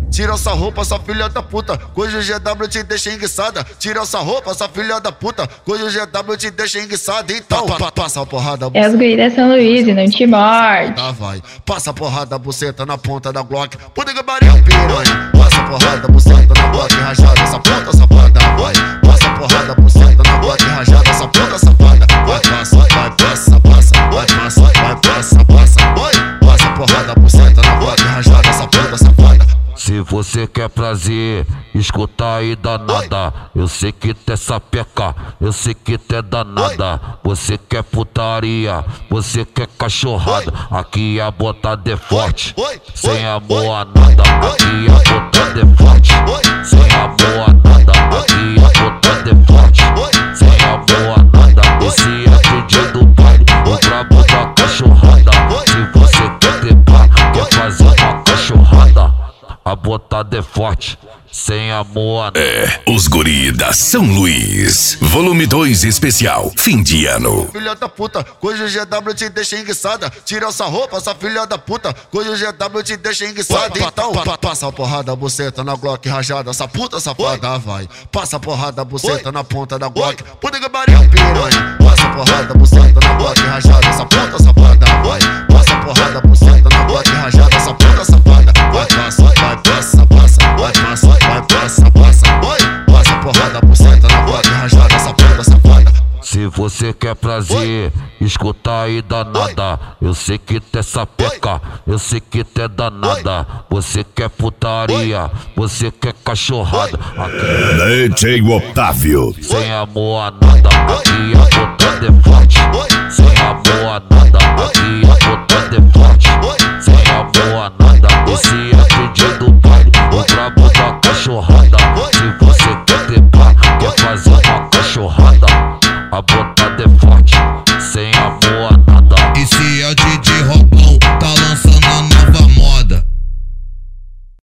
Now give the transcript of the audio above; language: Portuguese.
Tira essa roupa, essa filha da puta, hoje o GW te deixa enguiçada. Tira essa roupa, essa filha da puta, hoje o GW te deixa enguiçada. Então, passa a porrada. É os guris da São Luís e não te morde. Tá, vai. Passa a porrada, buceta na ponta da Glock. Puta gabarito, piranha. Passa a porrada, buceta na Glock rajada. Essa ponta safada, vai. Passa a porrada, buceta na Glock rajada. Essa ponta safada, vai, passa, vai, passa, passa, vai, passa, vai, passa, passa, vai. Passa a porrada, buceta na Glock rajada. Essa ponta safada. Se você quer prazer, escuta aí danada. Eu sei que tu é sapeca, eu sei que tu é danada. Você quer putaria, você quer cachorrada. Aqui a botada é forte, sem amor a nada. Aqui a botada é forte, sem amor a nada. Aqui a botada é forte, sem amor a nada. Esse é o DJ do baile, o brabo da cachorrada. Se você quer ter pá, quer fazer uma cachorrada, a botada é forte, sem amor. É, os guri da São Luís. Volume 2 especial, fim de ano. Filha da puta, hoje o GW te deixa enguiçada. Tira essa roupa, essa filha da puta, hoje o GW te deixa enguiçada. Então, passa a porrada, buceta na Glock rajada. Essa puta safada, vai. Passa a porrada, buceta na ponta da Glock. Puta gabarito, piranha. Passa a porrada, buceta na Glock rajada. Essa puta safada, vai. Passa a porrada, buceta na Glock rajada. Essa puta safada, vai, passa, vai, passa, passa, vai, passa, vai, passa, passa, vai. Passa a porrada, buceta na Glock rajada. Essa puta safada. Se você quer prazer, escuta aí danada. Eu sei que tu é sapeca, eu sei que tu é danada. Você quer putaria, você quer cachorrada. Aqui DJ Otávio. sem amor a nada. Aqui a botada é forte, sem amor a nada. Aqui a botada é forte, sem amor a nada. Esse é o DJ do baile, o brabo da cachorrada. Se você quer ter pá, quer fazer uma cachorrada, a botada é forte.